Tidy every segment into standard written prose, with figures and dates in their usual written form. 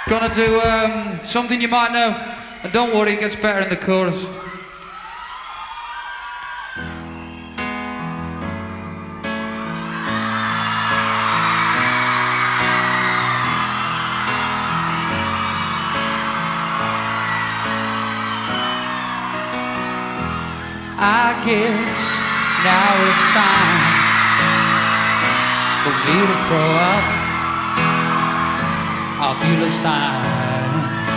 Gonna do something you might know, and don't worry, it gets better in the chorus. I guess now it's time for me to throw up. I feel it's time.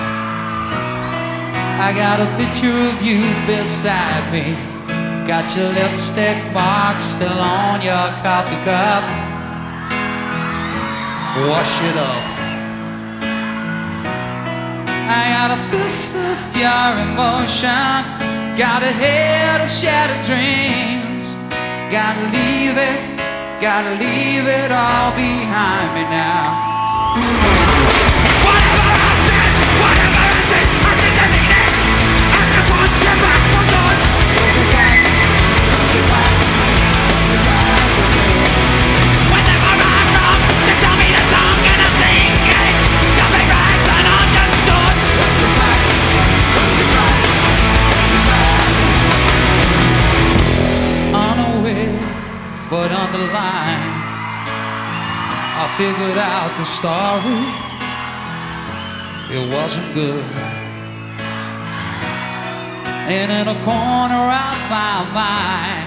I got a picture of you beside me. Got your lipstick mark still on your coffee cup. Wash it up. I got a fist of your emotion. Got a head of shattered dreams. Gotta leave it all behind me now. Whatever I said, whatever I did, I didn't mean it. I just want you back for good. Want you back, want you back, want you back for good. Whenever I'm wrong, they tell me the song and I sing it. Got me right and understood. Want you back, want you back, want you back. Unaware, but on the line, I figured out the story. It wasn't good. And in a corner of my mind,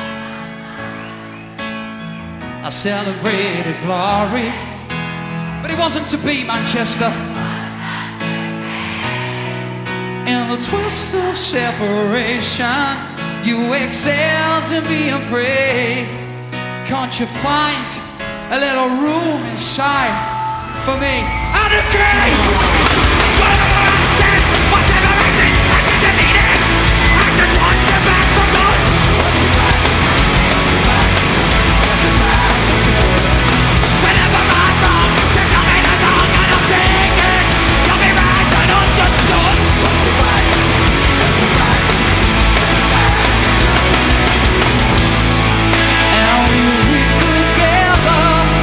I celebrated glory. But it wasn't to be Manchester. In the twist of separation, you excelled in being free. Can't you find a little room inside for me and a key? Whatever I said, whatever I did, I didn't mean it. I just want you back for good. Want you back, want you back, want you back for good. Whenever I'm wrong, they tell me the song and I'll sing it. Got me right and understood. Want you back, want you back, want you back. And we read together.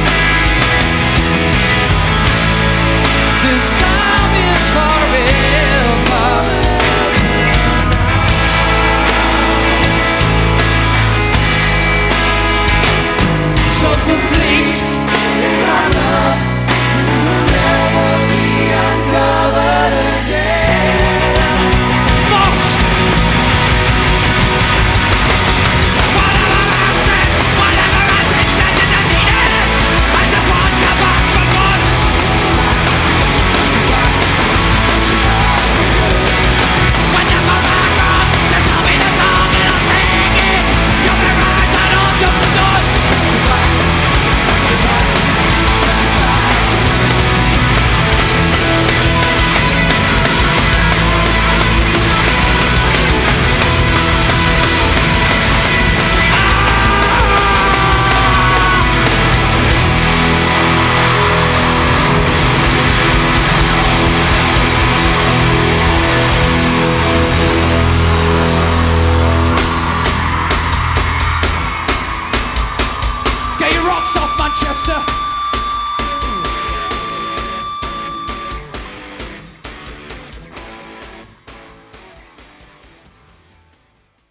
This time is forever. So complete in our love, we will never be uncovered again. Mosh! Whatever I said, whatever I did, I didn't mean it. I just want you back for good. Whenever I'm wrong, they tell me the song and I'll sing it. You'll be right and understood. Get your rocks off, Manchester.